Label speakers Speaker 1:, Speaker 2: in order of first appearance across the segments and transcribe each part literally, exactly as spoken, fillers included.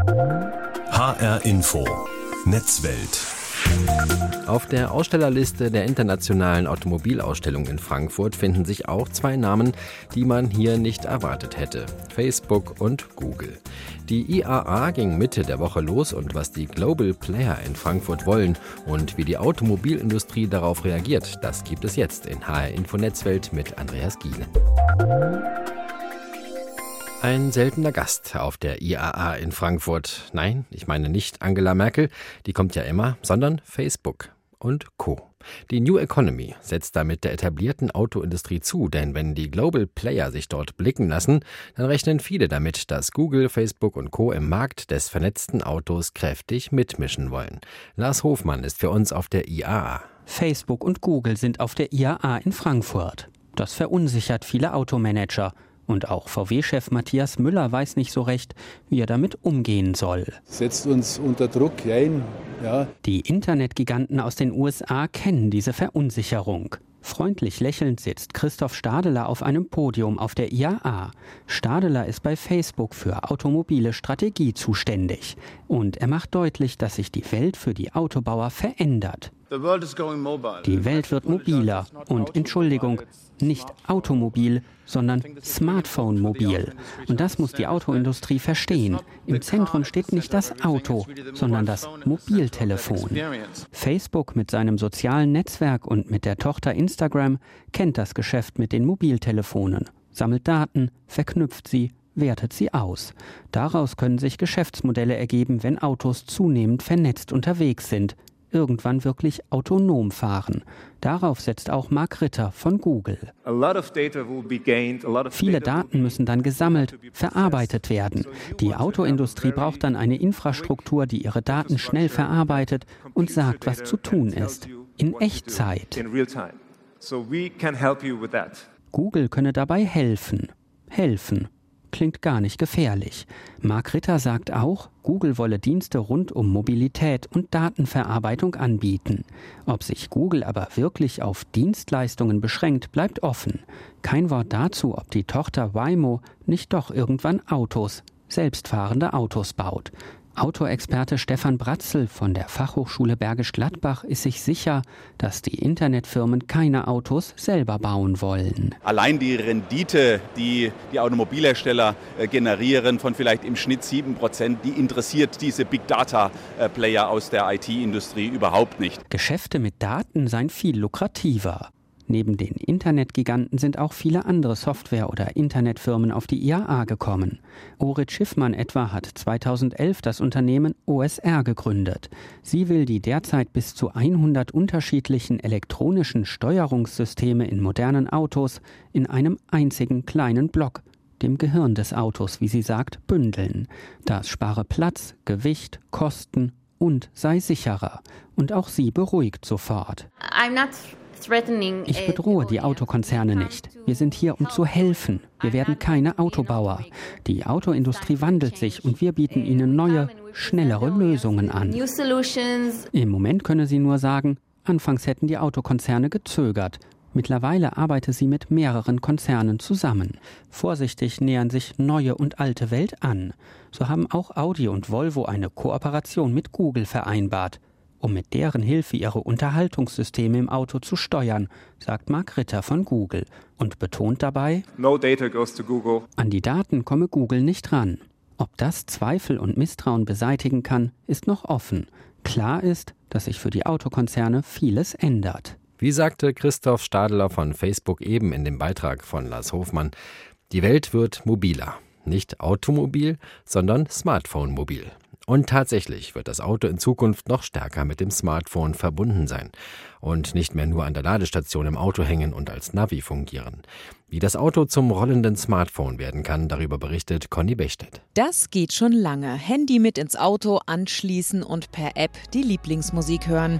Speaker 1: H R Info Netzwelt.
Speaker 2: Auf der Ausstellerliste der Internationalen Automobilausstellung in Frankfurt finden sich auch zwei Namen, die man hier nicht erwartet hätte: Facebook und Google. Die I A A ging Mitte der Woche los, und was die Global Player in Frankfurt wollen und wie die Automobilindustrie darauf reagiert, das gibt es jetzt in H R Info Netzwelt mit Andreas Gielen. Ein seltener Gast auf der I A A in Frankfurt. Nein, ich meine nicht Angela Merkel, die kommt ja immer, sondern Facebook und Co. Die New Economy setzt damit der etablierten Autoindustrie zu, denn wenn die Global Player sich dort blicken lassen, dann rechnen viele damit, dass Google, Facebook und Co. im Markt des vernetzten Autos kräftig mitmischen wollen. Lars Hofmann ist für uns auf der I A A.
Speaker 3: Facebook und Google sind auf der I A A in Frankfurt. Das verunsichert viele Automanager. Und auch V W-Chef Matthias Müller weiß nicht so recht, wie er damit umgehen soll.
Speaker 4: Setzt uns unter Druck ein. Ja.
Speaker 3: Die Internetgiganten aus den U S A kennen diese Verunsicherung. Freundlich lächelnd sitzt Christoph Stadeler auf einem Podium auf der I A A. Stadeler ist bei Facebook für automobile Strategie zuständig. Und er macht deutlich, dass sich die Welt für die Autobauer verändert. Die Welt wird mobiler und, Entschuldigung, nicht automobil, sondern Smartphone-mobil. Und das muss die Autoindustrie verstehen. Im Zentrum steht nicht das Auto, sondern das Mobiltelefon. Facebook mit seinem sozialen Netzwerk und mit der Tochter Instagram kennt das Geschäft mit den Mobiltelefonen, sammelt Daten, verknüpft sie, wertet sie aus. Daraus können sich Geschäftsmodelle ergeben, wenn Autos zunehmend vernetzt unterwegs sind, irgendwann wirklich autonom fahren. Darauf setzt auch Mark Ritter von Google. Viele Daten müssen dann gesammelt, verarbeitet werden. Die Autoindustrie braucht dann eine Infrastruktur, die ihre Daten schnell verarbeitet und sagt, was zu tun ist. In Echtzeit. Google könne dabei helfen. Helfen. Klingt gar nicht gefährlich. Mark Ritter sagt auch, Google wolle Dienste rund um Mobilität und Datenverarbeitung anbieten. Ob sich Google aber wirklich auf Dienstleistungen beschränkt, bleibt offen. Kein Wort dazu, ob die Tochter Waymo nicht doch irgendwann Autos, selbstfahrende Autos baut. Autoexperte Stefan Bratzel von der Fachhochschule Bergisch Gladbach ist sich sicher, dass die Internetfirmen keine Autos selber bauen wollen.
Speaker 5: Allein die Rendite, die die Automobilhersteller generieren, von vielleicht im Schnitt sieben Prozent, die interessiert diese Big Data Player aus der I T-Industrie überhaupt nicht.
Speaker 3: Geschäfte mit Daten seien viel lukrativer. Neben den Internetgiganten sind auch viele andere Software- oder Internetfirmen auf die I A A gekommen. Orit Schiffmann etwa hat zweitausendelf das Unternehmen O S R gegründet. Sie will die derzeit bis zu hundert unterschiedlichen elektronischen Steuerungssysteme in modernen Autos in einem einzigen kleinen Block, dem Gehirn des Autos, wie sie sagt, bündeln. Das spare Platz, Gewicht, Kosten und sei sicherer. Und auch sie beruhigt sofort.
Speaker 6: I'm not
Speaker 3: Ich bedrohe die Autokonzerne nicht. Wir sind hier, um zu helfen. Wir werden keine Autobauer. Die Autoindustrie wandelt sich und wir bieten ihnen neue, schnellere Lösungen an. Im Moment könne sie nur sagen, anfangs hätten die Autokonzerne gezögert. Mittlerweile arbeite sie mit mehreren Konzernen zusammen. Vorsichtig nähern sich neue und alte Welt an. So haben auch Audi und Volvo eine Kooperation mit Google vereinbart, um mit deren Hilfe ihre Unterhaltungssysteme im Auto zu steuern, sagt Mark Ritter von Google und betont dabei,
Speaker 5: No data goes to Google.
Speaker 3: An die Daten komme Google nicht ran. Ob das Zweifel und Misstrauen beseitigen kann, ist noch offen. Klar ist, dass sich für die Autokonzerne vieles ändert.
Speaker 2: Wie sagte Christoph Stadeler von Facebook eben in dem Beitrag von Lars Hofmann, die Welt wird mobiler. Nicht automobil, sondern Smartphone-mobil. Und tatsächlich wird das Auto in Zukunft noch stärker mit dem Smartphone verbunden sein und nicht mehr nur an der Ladestation im Auto hängen und als Navi fungieren. Wie das Auto zum rollenden Smartphone werden kann, darüber berichtet Conny Bechstedt.
Speaker 7: Das geht schon lange. Handy mit ins Auto anschließen und per App die Lieblingsmusik hören.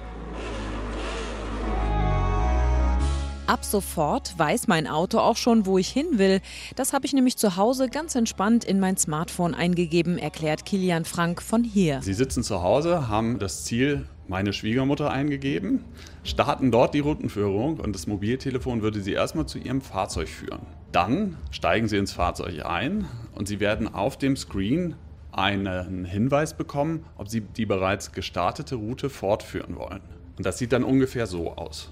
Speaker 7: Ab sofort weiß mein Auto auch schon, wo ich hin will. Das habe ich nämlich zu Hause ganz entspannt in mein Smartphone eingegeben, erklärt Kilian Frank von hier.
Speaker 8: Sie sitzen zu Hause, haben das Ziel, meine Schwiegermutter eingegeben, starten dort die Routenführung und das Mobiltelefon würde Sie erstmal zu Ihrem Fahrzeug führen. Dann steigen Sie ins Fahrzeug ein und Sie werden auf dem Screen einen Hinweis bekommen, ob sie die bereits gestartete Route fortführen wollen. Und das sieht dann ungefähr so aus.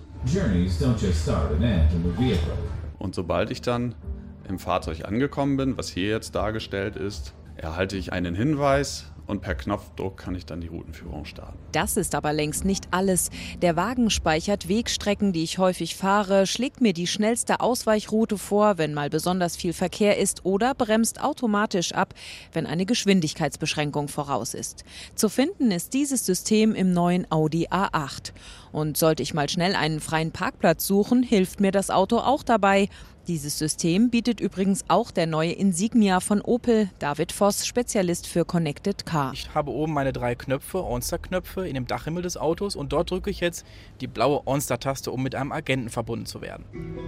Speaker 8: Und sobald ich dann im Fahrzeug angekommen bin, was hier jetzt dargestellt ist, erhalte ich einen Hinweis und per Knopfdruck kann ich dann die Routenführung starten.
Speaker 7: Das ist aber längst nicht alles. Der Wagen speichert Wegstrecken, die ich häufig fahre, schlägt mir die schnellste Ausweichroute vor, wenn mal besonders viel Verkehr ist, oder bremst automatisch ab, wenn eine Geschwindigkeitsbeschränkung voraus ist. Zu finden ist dieses System im neuen Audi A acht. Und sollte ich mal schnell einen freien Parkplatz suchen, hilft mir das Auto auch dabei. Dieses System bietet übrigens auch der neue Insignia von Opel. David Voss, Spezialist für Connected Car.
Speaker 6: Ich habe oben meine drei Knöpfe, OnStar-Knöpfe in dem Dachhimmel des Autos, und dort drücke ich jetzt die blaue OnStar-Taste, um mit einem Agenten verbunden zu werden.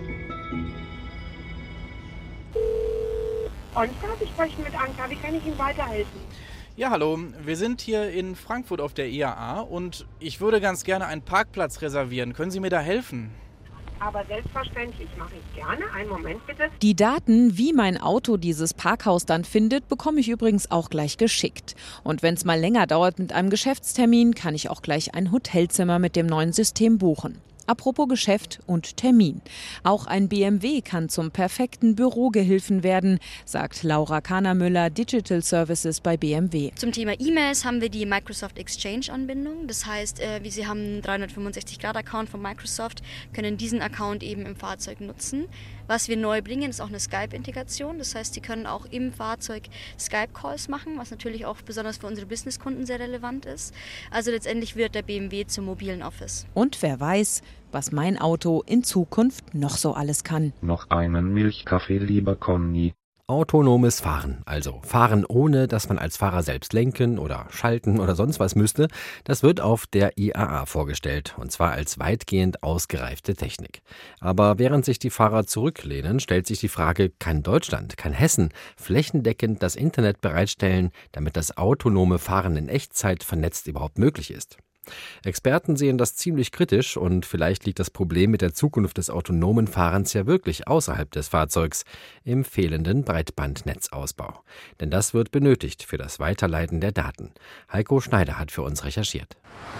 Speaker 9: OnStar, Sie sprechen mit Anka. Wie kann ich Ihnen weiterhelfen?
Speaker 6: Ja, hallo. Wir sind hier in Frankfurt auf der I A A und ich würde ganz gerne einen Parkplatz reservieren. Können Sie mir da helfen?
Speaker 9: Aber selbstverständlich, mache ich gerne. Einen Moment bitte.
Speaker 7: Die Daten, wie mein Auto dieses Parkhaus dann findet, bekomme ich übrigens auch gleich geschickt. Und wenn es mal länger dauert mit einem Geschäftstermin, kann ich auch gleich ein Hotelzimmer mit dem neuen System buchen. Apropos Geschäft und Termin. Auch ein B M W kann zum perfekten Bürogehilfen werden, sagt Laura Kahner-Müller, Digital Services bei B M W.
Speaker 10: Zum Thema E-Mails haben wir die Microsoft Exchange-Anbindung. Das heißt, wie Sie haben einen dreihundertfünfundsechzig Grad Account von Microsoft, können diesen Account eben im Fahrzeug nutzen. Was wir neu bringen, ist auch eine Skype-Integration. Das heißt, Sie können auch im Fahrzeug Skype-Calls machen, was natürlich auch besonders für unsere Businesskunden sehr relevant ist. Also letztendlich wird der B M W zum mobilen Office.
Speaker 7: Und wer weiß, was mein Auto in Zukunft noch so alles kann.
Speaker 11: Noch einen Milchkaffee, lieber Conny.
Speaker 2: Autonomes Fahren, also Fahren ohne, dass man als Fahrer selbst lenken oder schalten oder sonst was müsste, das wird auf der I A A vorgestellt, und zwar als weitgehend ausgereifte Technik. Aber während sich die Fahrer zurücklehnen, stellt sich die Frage, kann Deutschland, kann Hessen flächendeckend das Internet bereitstellen, damit das autonome Fahren in Echtzeit vernetzt überhaupt möglich ist? Experten sehen das ziemlich kritisch, und vielleicht liegt das Problem mit der Zukunft des autonomen Fahrens ja wirklich außerhalb des Fahrzeugs, im fehlenden Breitbandnetzausbau. Denn das wird benötigt für das Weiterleiten der Daten. Heiko Schneider hat für uns recherchiert.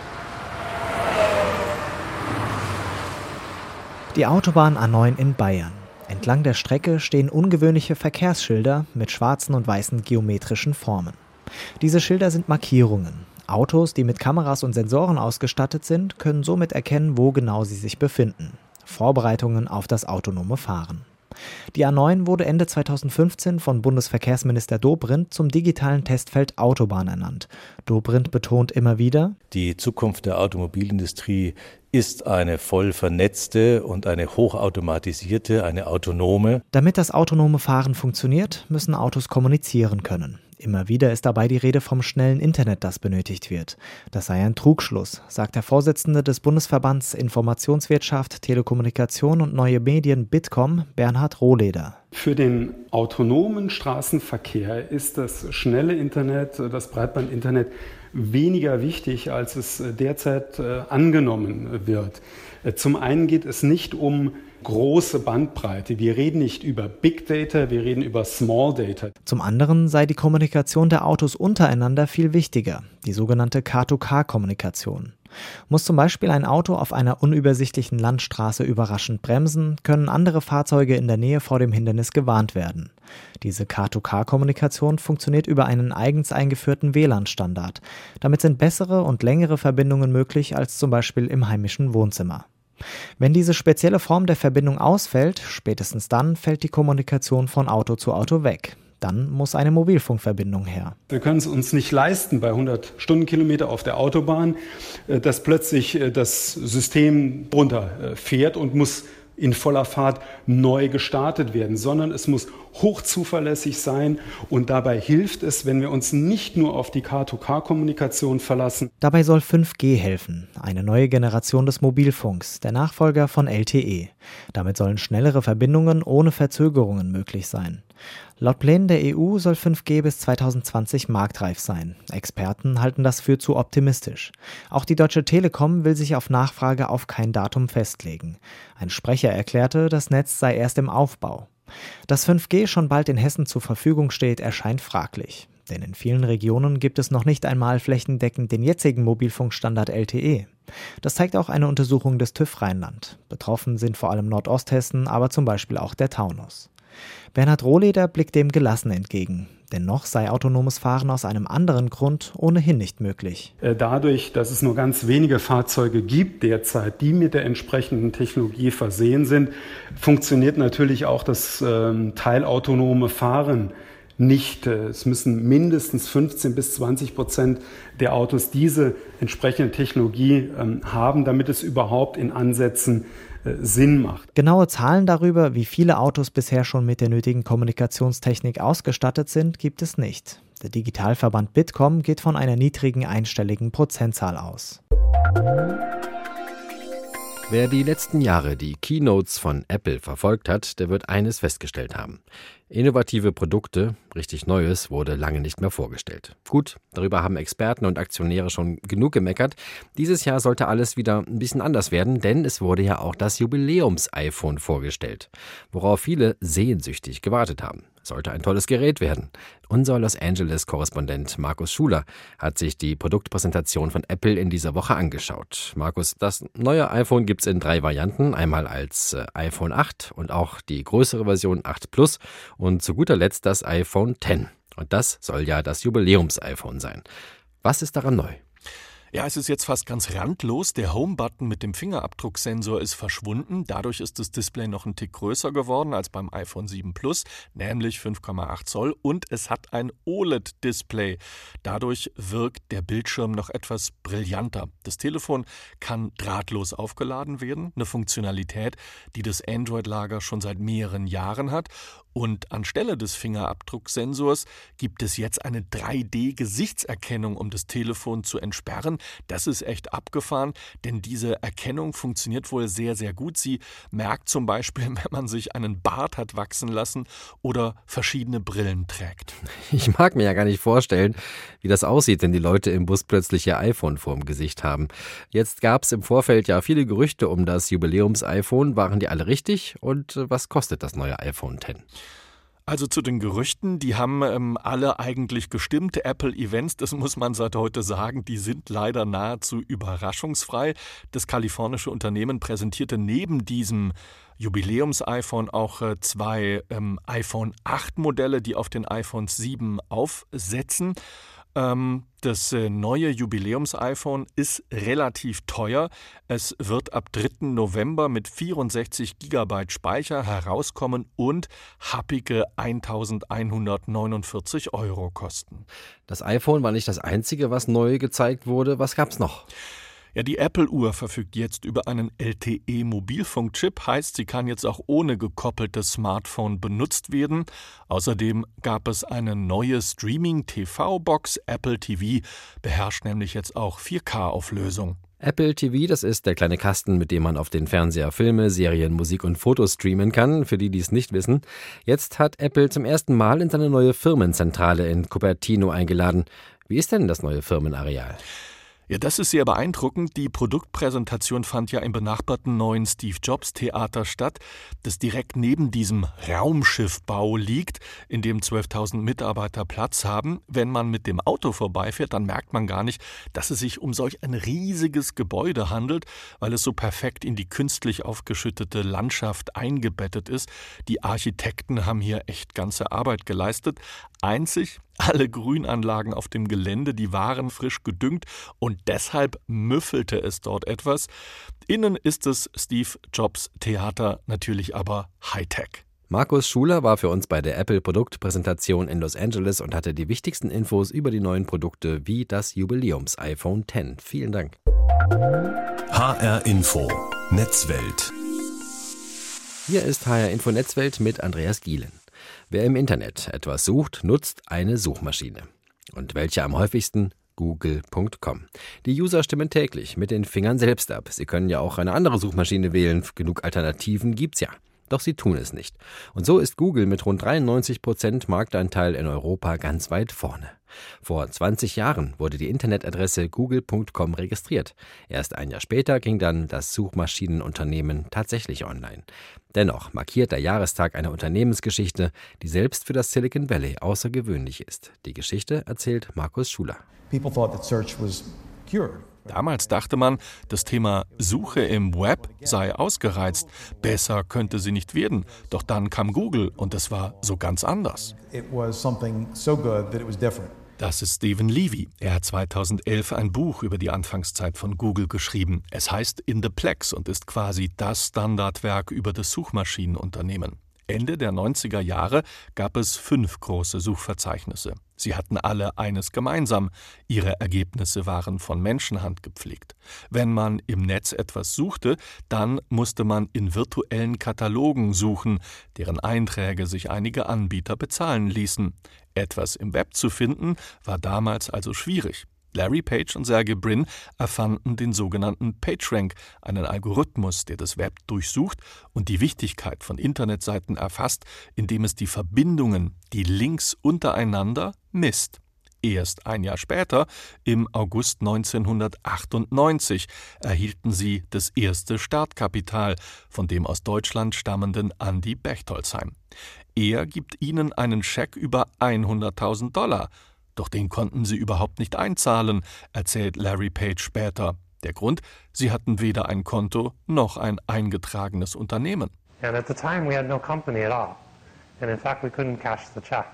Speaker 12: Die Autobahn A neun in Bayern. Entlang der Strecke stehen ungewöhnliche Verkehrsschilder mit schwarzen und weißen geometrischen Formen. Diese Schilder sind Markierungen. Autos, die mit Kameras und Sensoren ausgestattet sind, können somit erkennen, wo genau sie sich befinden. Vorbereitungen auf das autonome Fahren. Die A neun wurde Ende zweitausendfünfzehn von Bundesverkehrsminister Dobrindt zum digitalen Testfeld Autobahn ernannt. Dobrindt betont immer wieder:
Speaker 13: Die Zukunft der Automobilindustrie ist eine voll vernetzte und eine hochautomatisierte, eine autonome.
Speaker 12: Damit das autonome Fahren funktioniert, müssen Autos kommunizieren können. Immer wieder ist dabei die Rede vom schnellen Internet, das benötigt wird. Das sei ein Trugschluss, sagt der Vorsitzende des Bundesverbands Informationswirtschaft, Telekommunikation und Neue Medien Bitkom, Bernhard Rohleder.
Speaker 14: Für den autonomen Straßenverkehr ist das schnelle Internet, das Breitbandinternet, weniger wichtig, als es derzeit äh, angenommen wird. Äh, zum einen geht es nicht um große Bandbreite. Wir reden nicht über Big Data, wir reden über Small Data.
Speaker 12: Zum anderen sei die Kommunikation der Autos untereinander viel wichtiger, die sogenannte Car to Car Kommunikation. Muss zum Beispiel ein Auto auf einer unübersichtlichen Landstraße überraschend bremsen, können andere Fahrzeuge in der Nähe vor dem Hindernis gewarnt werden. Diese Car to Car Kommunikation funktioniert über einen eigens eingeführten W L A N-Standard. Damit sind bessere und längere Verbindungen möglich als zum Beispiel im heimischen Wohnzimmer. Wenn diese spezielle Form der Verbindung ausfällt, spätestens dann fällt die Kommunikation von Auto zu Auto weg. Dann muss eine Mobilfunkverbindung her.
Speaker 14: Wir können es uns nicht leisten, bei hundert Stundenkilometer auf der Autobahn, dass plötzlich das System runterfährt und muss in voller Fahrt neu gestartet werden, sondern es muss hochzuverlässig sein, und dabei hilft es, wenn wir uns nicht nur auf die Car to Car Kommunikation verlassen.
Speaker 12: Dabei soll fünf G helfen, eine neue Generation des Mobilfunks, der Nachfolger von L T E. Damit sollen schnellere Verbindungen ohne Verzögerungen möglich sein. Laut Plänen der E U soll fünf G bis zweitausendzwanzig marktreif sein. Experten halten das für zu optimistisch. Auch die Deutsche Telekom will sich auf Nachfrage auf kein Datum festlegen. Ein Sprecher erklärte, das Netz sei erst im Aufbau. Dass fünf G schon bald in Hessen zur Verfügung steht, erscheint fraglich. Denn in vielen Regionen gibt es noch nicht einmal flächendeckend den jetzigen Mobilfunkstandard L T E. Das zeigt auch eine Untersuchung des TÜV Rheinland. Betroffen sind vor allem Nordosthessen, aber zum Beispiel auch der Taunus. Bernhard Rohleder blickt dem gelassen entgegen. Dennoch sei autonomes Fahren aus einem anderen Grund ohnehin nicht möglich.
Speaker 14: Dadurch, dass es nur ganz wenige Fahrzeuge gibt derzeit, die mit der entsprechenden Technologie versehen sind, funktioniert natürlich auch das äh, teilautonome Fahren nicht. Es müssen mindestens fünfzehn bis zwanzig Prozent der Autos diese entsprechende Technologie ähm, haben, damit es überhaupt in Ansätzen äh, Sinn macht.
Speaker 12: Genaue Zahlen darüber, wie viele Autos bisher schon mit der nötigen Kommunikationstechnik ausgestattet sind, gibt es nicht. Der Digitalverband Bitkom geht von einer niedrigen einstelligen Prozentzahl aus.
Speaker 2: Wer die letzten Jahre die Keynotes von Apple verfolgt hat, der wird eines festgestellt haben. Innovative Produkte, richtig Neues, wurde lange nicht mehr vorgestellt. Gut, darüber haben Experten und Aktionäre schon genug gemeckert. Dieses Jahr sollte alles wieder ein bisschen anders werden, denn es wurde ja auch das Jubiläums-iPhone vorgestellt, worauf viele sehnsüchtig gewartet haben. Sollte ein tolles Gerät werden. Unser Los Angeles-Korrespondent Markus Schuler hat sich die Produktpräsentation von Apple in dieser Woche angeschaut. Markus, das neue iPhone gibt's in drei Varianten. Einmal als äh, iPhone acht und auch die größere Version acht Plus und zu guter Letzt das iPhone X. Und das soll ja das Jubiläums-iPhone sein. Was ist daran neu?
Speaker 15: Ja, es ist jetzt fast ganz randlos. Der Home-Button mit dem Fingerabdrucksensor ist verschwunden. Dadurch ist das Display noch ein Tick größer geworden als beim iPhone sieben Plus, nämlich fünf Komma acht Zoll. Und es hat ein O L E D-Display. Dadurch wirkt der Bildschirm noch etwas brillanter. Das Telefon kann drahtlos aufgeladen werden, eine Funktionalität, die das Android-Lager schon seit mehreren Jahren hat. Und anstelle des Fingerabdrucksensors gibt es jetzt eine drei D-Gesichtserkennung, um das Telefon zu entsperren. Das ist echt abgefahren, denn diese Erkennung funktioniert wohl sehr, sehr gut. Sie merkt zum Beispiel, wenn man sich einen Bart hat wachsen lassen oder verschiedene Brillen trägt.
Speaker 2: Ich mag mir ja gar nicht vorstellen, wie das aussieht, wenn die Leute im Bus plötzlich ihr iPhone vorm Gesicht haben. Jetzt gab es im Vorfeld ja viele Gerüchte um das Jubiläums-iPhone. Waren die alle richtig? Und was kostet das neue iPhone X?
Speaker 15: Also zu den Gerüchten, die haben ähm, alle eigentlich gestimmt. Apple-Events, das muss man seit heute sagen, die sind leider nahezu überraschungsfrei. Das kalifornische Unternehmen präsentierte neben diesem Jubiläums-iPhone auch äh, zwei ähm, iPhone acht Modelle, die auf den iPhone sieben aufsetzen. Ähm, das äh, neue Jubiläums-iPhone ist relativ teuer. Es wird ab dritten November mit vierundsechzig Gigabyte Speicher herauskommen und happige eintausendeinhundertneunundvierzig Euro kosten.
Speaker 2: Das iPhone war nicht das einzige, was neu gezeigt wurde. Was gab's noch?
Speaker 15: Ja, die Apple-Uhr verfügt jetzt über einen L T E-Mobilfunkchip, heißt, sie kann jetzt auch ohne gekoppeltes Smartphone benutzt werden. Außerdem gab es eine neue Streaming-T V-Box. Apple T V beherrscht nämlich jetzt auch vier K-Auflösung.
Speaker 2: Apple T V, das ist der kleine Kasten, mit dem man auf den Fernseher Filme, Serien, Musik und Fotos streamen kann, für die, die es nicht wissen. Jetzt hat Apple zum ersten Mal in seine neue Firmenzentrale in Cupertino eingeladen. Wie ist denn das neue Firmenareal?
Speaker 15: Ja, das ist sehr beeindruckend. Die Produktpräsentation fand ja im benachbarten neuen Steve Jobs Theater statt, das direkt neben diesem Raumschiffbau liegt, in dem zwölftausend Mitarbeiter Platz haben. Wenn man mit dem Auto vorbeifährt, dann merkt man gar nicht, dass es sich um solch ein riesiges Gebäude handelt, weil es so perfekt in die künstlich aufgeschüttete Landschaft eingebettet ist. Die Architekten haben hier echt ganze Arbeit geleistet. Einzig, alle Grünanlagen auf dem Gelände, die waren frisch gedüngt und deshalb müffelte es dort etwas. Innen ist es Steve Jobs Theater natürlich aber Hightech.
Speaker 2: Markus Schuler war für uns bei der Apple-Produktpräsentation in Los Angeles und hatte die wichtigsten Infos über die neuen Produkte wie das Jubiläums-iPhone X. Vielen Dank.
Speaker 1: H R Info Netzwelt.
Speaker 2: Hier ist H R Info Netzwelt mit Andreas Gielen. Wer im Internet etwas sucht, nutzt eine Suchmaschine. Und welche am häufigsten? Google Punkt com. Die User stimmen täglich mit den Fingern selbst ab. Sie können ja auch eine andere Suchmaschine wählen. Genug Alternativen gibt's ja. Doch sie tun es nicht. Und so ist Google mit rund dreiundneunzig Prozent Marktanteil in Europa ganz weit vorne. Vor zwanzig Jahren wurde die Internetadresse google punkt com registriert. Erst ein Jahr später ging dann das Suchmaschinenunternehmen tatsächlich online. Dennoch markiert der Jahrestag eine Unternehmensgeschichte, die selbst für das Silicon Valley außergewöhnlich ist. Die Geschichte erzählt Markus Schuler.
Speaker 16: People thought that search was cured.
Speaker 15: Damals dachte man, das Thema Suche im Web sei ausgereizt. Besser könnte sie nicht werden. Doch dann kam Google und es war so ganz anders.
Speaker 16: It was something so good that it was different.
Speaker 15: Das ist Stephen Levy. Er hat zweitausendelf ein Buch über die Anfangszeit von Google geschrieben. Es heißt In the Plex und ist quasi das Standardwerk über das Suchmaschinenunternehmen. Ende der neunziger Jahre gab es fünf große Suchverzeichnisse. Sie hatten alle eines gemeinsam: ihre Ergebnisse waren von Menschenhand gepflegt. Wenn man im Netz etwas suchte, dann musste man in virtuellen Katalogen suchen, deren Einträge sich einige Anbieter bezahlen ließen. Etwas im Web zu finden, war damals also schwierig. Larry Page und Sergey Brin erfanden den sogenannten PageRank, einen Algorithmus, der das Web durchsucht und die Wichtigkeit von Internetseiten erfasst, indem es die Verbindungen, die Links untereinander, misst. Erst ein Jahr später, im August neunzehnhundertachtundneunzig, erhielten sie das erste Startkapital von dem aus Deutschland stammenden Andi Bechtolsheim. Er gibt ihnen einen Scheck über hunderttausend Dollar. Doch den konnten sie überhaupt nicht einzahlen, erzählt Larry Page später. Der Grund: sie hatten weder ein Konto noch ein eingetragenes Unternehmen.
Speaker 17: And at the time we had no company at all. And in fact we couldn't cash the check.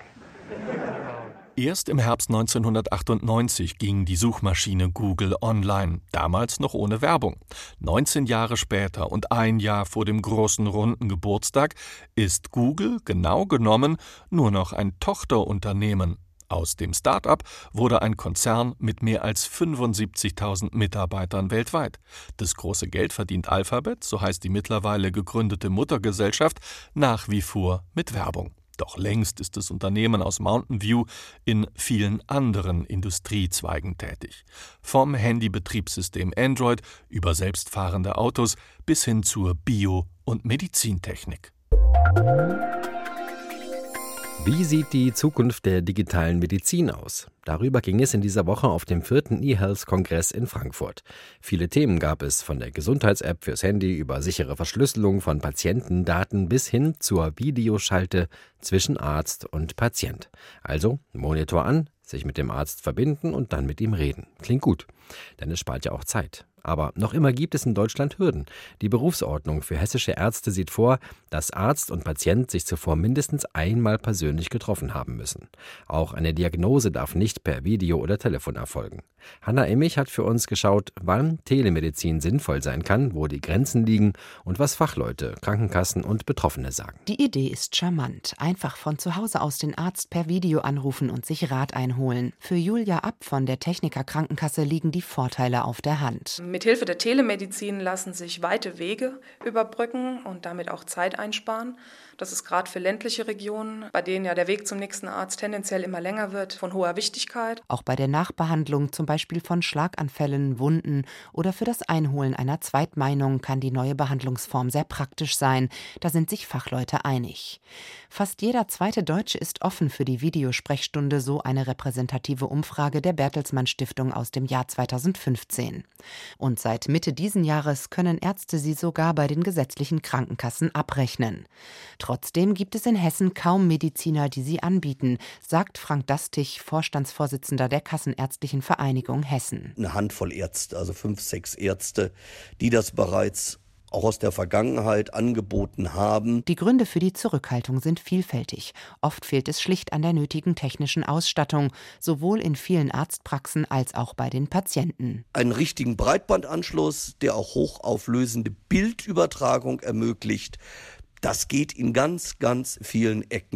Speaker 15: Erst im Herbst neunzehnhundertachtundneunzig ging die Suchmaschine Google online, damals noch ohne Werbung. neunzehn Jahre später und ein Jahr vor dem großen runden Geburtstag ist Google genau genommen nur noch ein Tochterunternehmen. Aus dem Start-up wurde ein Konzern mit mehr als fünfundsiebzigtausend Mitarbeitern weltweit. Das große Geld verdient Alphabet, so heißt die mittlerweile gegründete Muttergesellschaft, nach wie vor mit Werbung. Doch längst ist das Unternehmen aus Mountain View in vielen anderen Industriezweigen tätig. Vom Handybetriebssystem Android über selbstfahrende Autos bis hin zur Bio- und Medizintechnik.
Speaker 2: Wie sieht die Zukunft der digitalen Medizin aus? Darüber ging es in dieser Woche auf dem vierten eHealth-Kongress in Frankfurt. Viele Themen gab es, von der Gesundheits-App fürs Handy über sichere Verschlüsselung von Patientendaten bis hin zur Videoschalte zwischen Arzt und Patient. Also Monitor an, sich mit dem Arzt verbinden und dann mit ihm reden. Klingt gut, denn es spart ja auch Zeit. Aber noch immer gibt es in Deutschland Hürden. Die Berufsordnung für hessische Ärzte sieht vor, dass Arzt und Patient sich zuvor mindestens einmal persönlich getroffen haben müssen. Auch eine Diagnose darf nicht per Video oder Telefon erfolgen. Hanna Immich hat für uns geschaut, wann Telemedizin sinnvoll sein kann, wo die Grenzen liegen und was Fachleute, Krankenkassen und Betroffene sagen.
Speaker 18: Die Idee ist charmant. Einfach von zu Hause aus den Arzt per Video anrufen und sich Rat einholen. Für Julia App von der Techniker Krankenkasse liegen die Vorteile auf der Hand.
Speaker 19: Mithilfe der Telemedizin lassen sich weite Wege überbrücken und damit auch Zeit einsparen. Das ist gerade für ländliche Regionen, bei denen ja der Weg zum nächsten Arzt tendenziell immer länger wird, von hoher Wichtigkeit.
Speaker 18: Auch bei der Nachbehandlung, zum Beispiel von Schlaganfällen, Wunden oder für das Einholen einer Zweitmeinung, kann die neue Behandlungsform sehr praktisch sein. Da sind sich Fachleute einig. Fast jeder zweite Deutsche ist offen für die Videosprechstunde, so eine repräsentative Umfrage der Bertelsmann Stiftung aus dem Jahr zweitausendfünfzehn. Und seit Mitte diesen Jahres können Ärzte sie sogar bei den gesetzlichen Krankenkassen abrechnen. Trotzdem gibt es in Hessen kaum Mediziner, die sie anbieten, sagt Frank Dastig, Vorstandsvorsitzender der Kassenärztlichen Vereinigung Hessen.
Speaker 20: Eine Handvoll Ärzte, also fünf, sechs Ärzte, die das bereits auch aus der Vergangenheit angeboten haben.
Speaker 18: Die Gründe für die Zurückhaltung sind vielfältig. Oft fehlt es schlicht an der nötigen technischen Ausstattung, sowohl in vielen Arztpraxen als auch bei den Patienten.
Speaker 20: Einen richtigen Breitbandanschluss, der auch hochauflösende Bildübertragung ermöglicht, das geht in ganz, ganz vielen Ecken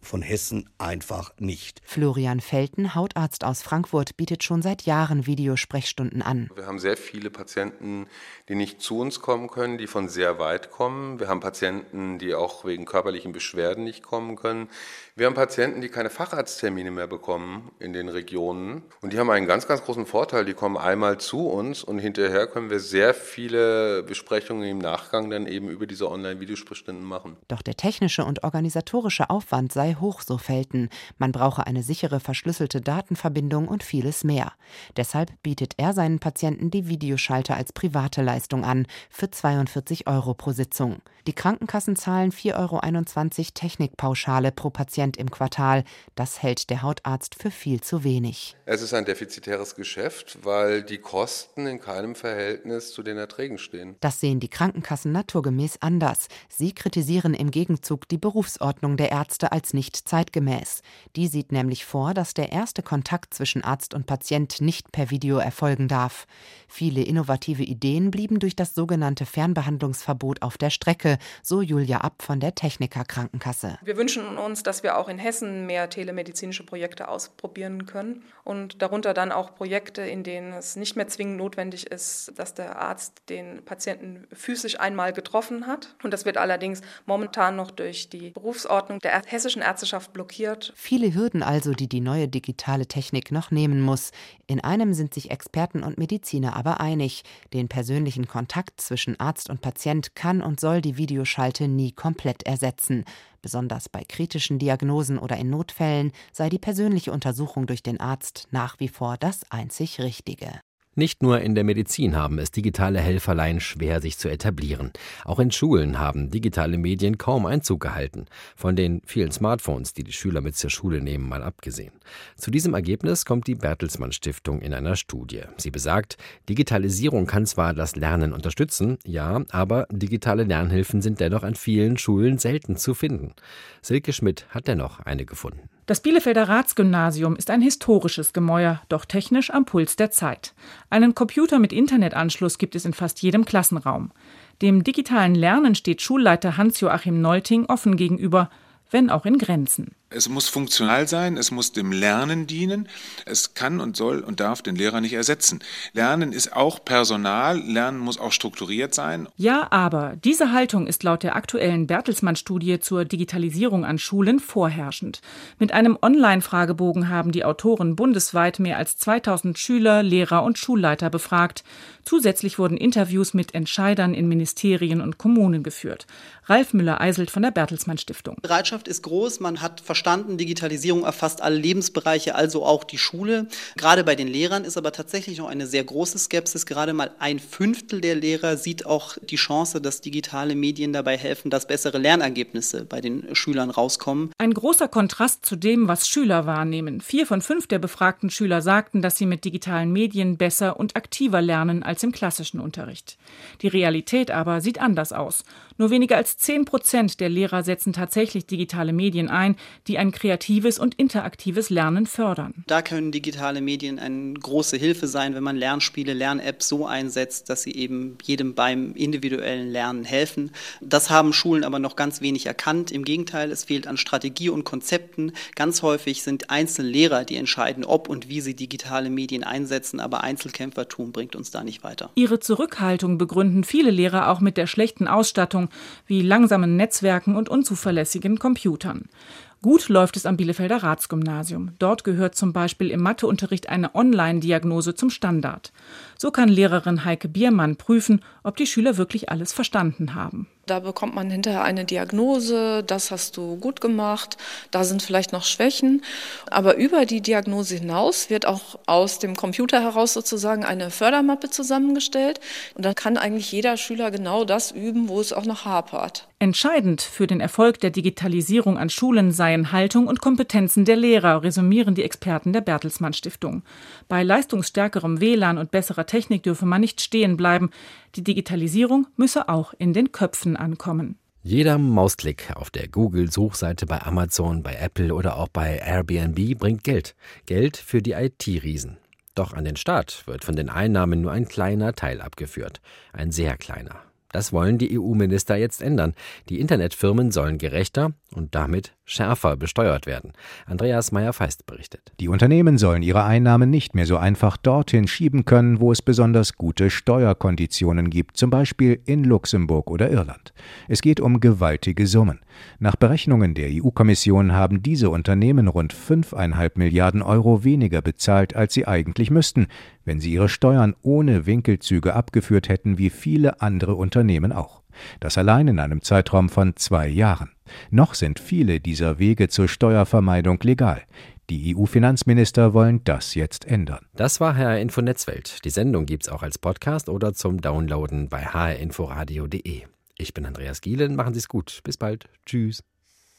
Speaker 20: von Hessen einfach nicht.
Speaker 18: Florian Felten, Hautarzt aus Frankfurt, bietet schon seit Jahren Videosprechstunden an.
Speaker 21: Wir haben sehr viele Patienten, die nicht zu uns kommen können, die von sehr weit kommen. Wir haben Patienten, die auch wegen körperlichen Beschwerden nicht kommen können. Wir haben Patienten, die keine Facharzttermine mehr bekommen in den Regionen. Und die haben einen ganz, ganz großen Vorteil. Die kommen einmal zu uns und hinterher können wir sehr viele Besprechungen im Nachgang dann eben über diese Online-Videosprechstunden machen.
Speaker 18: Doch der technische und organisatorische Aufwand sei hoch, so Felten. Man brauche eine sichere, verschlüsselte Datenverbindung und vieles mehr. Deshalb bietet er seinen Patienten die Videoschalter als private Leistung an, für zweiundvierzig Euro pro Sitzung. Die Krankenkassen zahlen vier Euro einundzwanzig Technikpauschale pro Patient im Quartal. Das hält der Hautarzt für viel zu wenig.
Speaker 21: Es ist ein defizitäres Geschäft, weil die Kosten in keinem Verhältnis zu den Erträgen stehen.
Speaker 18: Das sehen die Krankenkassen naturgemäß anders. Sie kritisieren im Gegenzug die Berufsordnung der Ärzte als nicht zeitgemäß. Die sieht nämlich vor, dass der erste Kontakt zwischen Arzt und Patient nicht per Video erfolgen darf. Viele innovative Ideen blieben durch das sogenannte Fernbehandlungsverbot auf der Strecke, so Julia Abt von der Techniker Krankenkasse.
Speaker 19: Wir wünschen uns, dass wir auch in Hessen mehr telemedizinische Projekte ausprobieren können und darunter dann auch Projekte, in denen es nicht mehr zwingend notwendig ist, dass der Arzt den Patienten physisch einmal getroffen hat. Und das wird allerdings momentan noch durch die Berufsordnung der hessischen Ärzteschaft blockiert.
Speaker 18: Viele Hürden also, die die neue digitale Technik noch nehmen muss. In einem sind sich Experten und Mediziner aber einig. Den persönlichen Kontakt zwischen Arzt und Patient kann und soll die Videoschalte nie komplett ersetzen. Besonders bei kritischen Diagnosen oder in Notfällen sei die persönliche Untersuchung durch den Arzt nach wie vor das einzig Richtige.
Speaker 2: Nicht nur in der Medizin haben es digitale Helferlein schwer, sich zu etablieren. Auch in Schulen haben digitale Medien kaum Einzug gehalten. Von den vielen Smartphones, die die Schüler mit zur Schule nehmen, mal abgesehen. Zu diesem Ergebnis kommt die Bertelsmann Stiftung in einer Studie. Sie besagt, Digitalisierung kann zwar das Lernen unterstützen, ja, aber digitale Lernhilfen sind dennoch an vielen Schulen selten zu finden. Silke Schmidt hat dennoch eine gefunden.
Speaker 22: Das Bielefelder Ratsgymnasium ist ein historisches Gemäuer, doch technisch am Puls der Zeit. Einen Computer mit Internetanschluss gibt es in fast jedem Klassenraum. Dem digitalen Lernen steht Schulleiter Hans-Joachim Nolting offen gegenüber, wenn auch in Grenzen.
Speaker 23: Es muss funktional sein, es muss dem Lernen dienen. Es kann und soll und darf den Lehrer nicht ersetzen. Lernen ist auch Personal, Lernen muss auch strukturiert sein.
Speaker 22: Ja, aber diese Haltung ist laut der aktuellen Bertelsmann-Studie zur Digitalisierung an Schulen vorherrschend. Mit einem Online-Fragebogen haben die Autoren bundesweit mehr als zweitausend Schüler, Lehrer und Schulleiter befragt. Zusätzlich wurden Interviews mit Entscheidern in Ministerien und Kommunen geführt. Ralf Müller-Eiselt von der Bertelsmann Stiftung.
Speaker 24: Die Bereitschaft ist groß, man hat verstanden, Digitalisierung erfasst alle Lebensbereiche, also auch die Schule. Gerade bei den Lehrern ist aber tatsächlich noch eine sehr große Skepsis. Gerade mal ein Fünftel der Lehrer sieht auch die Chance, dass digitale Medien dabei helfen, dass bessere Lernergebnisse bei den Schülern rauskommen.
Speaker 22: Ein großer Kontrast zu dem, was Schüler wahrnehmen. Vier von fünf der befragten Schüler sagten, dass sie mit digitalen Medien besser und aktiver lernen als im klassischen Unterricht. Die Realität aber sieht anders aus. Nur weniger als zehn Prozent der Lehrer setzen tatsächlich digitale Medien ein, die ein kreatives und interaktives Lernen fördern.
Speaker 24: Da können digitale Medien eine große Hilfe sein, wenn man Lernspiele, Lern-Apps so einsetzt, dass sie eben jedem beim individuellen Lernen helfen. Das haben Schulen aber noch ganz wenig erkannt. Im Gegenteil, es fehlt an Strategie und Konzepten. Ganz häufig sind einzelne Lehrer, die entscheiden, ob und wie sie digitale Medien einsetzen, aber Einzelkämpfertum bringt uns da nicht weiter.
Speaker 22: Ihre Zurückhaltung begründen viele Lehrer auch mit der schlechten Ausstattung, wie langsamen Netzwerken und unzuverlässigen Computern. Gut läuft es am Bielefelder Ratsgymnasium. Dort gehört zum Beispiel im Matheunterricht eine Online-Diagnose zum Standard. So kann Lehrerin Heike Biermann prüfen, ob die Schüler wirklich alles verstanden haben.
Speaker 25: Da bekommt man hinterher eine Diagnose, das hast du gut gemacht, da sind vielleicht noch Schwächen. Aber über die Diagnose hinaus wird auch aus dem Computer heraus sozusagen eine Fördermappe zusammengestellt. Und dann kann eigentlich jeder Schüler genau das üben, wo es auch noch hapert.
Speaker 22: Entscheidend für den Erfolg der Digitalisierung an Schulen seien Haltung und Kompetenzen der Lehrer, resümieren die Experten der Bertelsmann Stiftung. Bei leistungsstärkerem W L A N und besserer Technik dürfe man nicht stehen bleiben. Die Digitalisierung müsse auch in den Köpfen ankommen.
Speaker 2: Jeder Mausklick auf der Google-Suchseite bei Amazon, bei Apple oder auch bei Airbnb bringt Geld. Geld für die I T-Riesen. Doch an den Staat wird von den Einnahmen nur ein kleiner Teil abgeführt. Ein sehr kleiner. Das wollen die E U-Minister jetzt ändern. Die Internetfirmen sollen gerechter und damit schärfer besteuert werden. Andreas Meyer-Feist berichtet.
Speaker 3: Die Unternehmen sollen ihre Einnahmen nicht mehr so einfach dorthin schieben können, wo es besonders gute Steuerkonditionen gibt, zum Beispiel in Luxemburg oder Irland. Es geht um gewaltige Summen. Nach Berechnungen der E U-Kommission haben diese Unternehmen rund fünfeinhalb Milliarden Euro weniger bezahlt, als sie eigentlich müssten, wenn sie ihre Steuern ohne Winkelzüge abgeführt hätten, wie viele andere Unternehmen auch. Das allein in einem Zeitraum von zwei Jahren. Noch sind viele dieser Wege zur Steuervermeidung legal. Die E U-Finanzminister wollen das jetzt ändern.
Speaker 2: Das war H R Info Netzwelt. Die Sendung gibt's auch als Podcast oder zum Downloaden bei h r inforadio punkt d e. Ich bin Andreas Gielen. Machen Sie's gut. Bis bald. Tschüss.